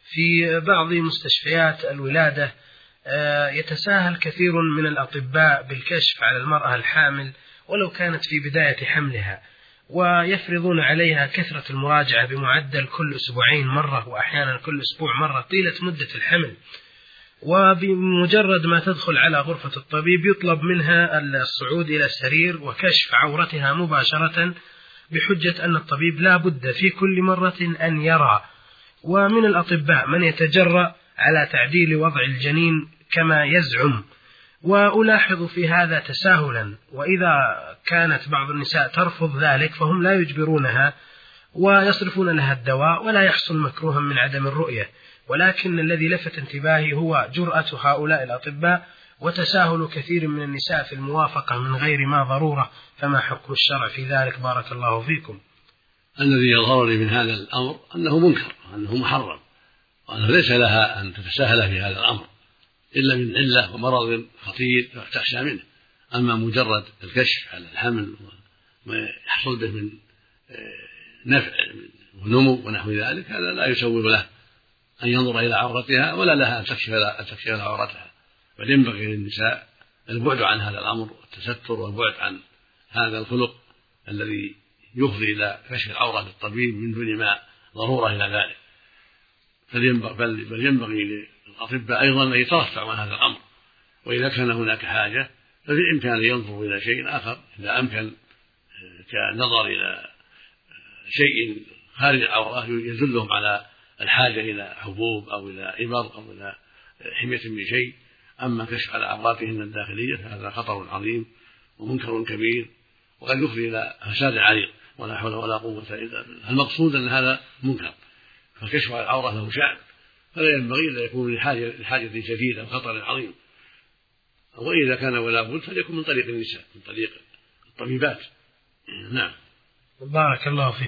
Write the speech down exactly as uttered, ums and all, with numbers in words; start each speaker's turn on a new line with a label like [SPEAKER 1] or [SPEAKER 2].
[SPEAKER 1] في بعض مستشفيات الولادة يتساهل كثير من الأطباء بالكشف على المرأة الحامل ولو كانت في بداية حملها، ويفرضون عليها كثرة المراجعة بمعدل كل أسبوعين مرة وأحيانا كل أسبوع مرة طيلة مدة الحمل، وبمجرد ما تدخل على غرفة الطبيب يطلب منها الصعود إلى السرير وكشف عورتها مباشرة بحجة أن الطبيب لا بد في كل مرة أن يرى. ومن الأطباء من يتجرأ على تعديل وضع الجنين كما يزعم، وألاحظ في هذا تساهلا، وإذا كانت بعض النساء ترفض ذلك فهم لا يجبرونها ويصرفون لها الدواء ولا يحصل مكروها من عدم الرؤية. ولكن الذي لفت انتباهي هو جرأة هؤلاء الأطباء وتساهل كثير من النساء في الموافقة من غير ما ضرورة، فما حكم الشرع في ذلك بارك الله فيكم؟
[SPEAKER 2] الذي يظهر لي من هذا الأمر أنه منكر وأنه محرم، وأنه ليس لها أن تتساهل في هذا الأمر إلا من علة ومرض خطير تخشى منه. أما مجرد الكشف على الحمل وما يحصل به من نفع ونمو ونحو ذلك هذا لا يسوغ له أن ينظر إلى عورتها ولا لها أن تكشف عورتها، بل ينبغي للنساء البعد عن هذا الأمر والتستر والبعد عن هذا الخلق الذي يفضي إلى كشف العورة للطبيب من دون ما ضرورة إلى ذلك. بل ينبغي للأطباء أيضا أن يترفعوا عن هذا الأمر، وإذا كان هناك حاجة ففي إمكان ينظروا إلى شيء آخر إذا أمكن كالنظر إلى شيء خارج العورة يدلهم على الحاجة إلى حبوب أو إلى إبر أو إلى حمية من شيء. أما كشف على عوراتهن الداخلية فهذا خطر عظيم ومنكر كبير وقد يفضي إلى فساد عريض ولا حول ولا قوة إلا بالله. المقصود أن هذا منكر، فكشف على العورة له شأن، فلا ينبغي إلا يكون لحاجة شديدة وخطر عظيم، وإذا كان ولا بد فليكن من طريق النساء من طريق الطبيبات. نعم.
[SPEAKER 1] بارك الله فيك.